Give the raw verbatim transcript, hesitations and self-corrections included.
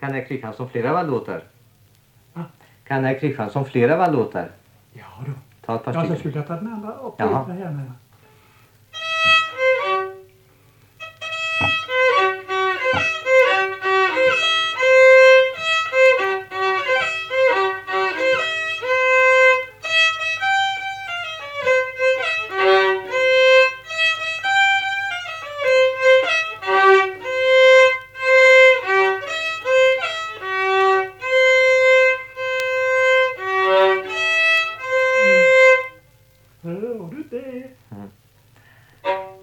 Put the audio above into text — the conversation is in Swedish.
Kan herr Kristiansson flera vallåtar? Va? Kan herr Kristiansson flera vallåtar? Ja då. Ta ett par Ja, så stycken. skulle jag ta den andra och Jaha. peta här med.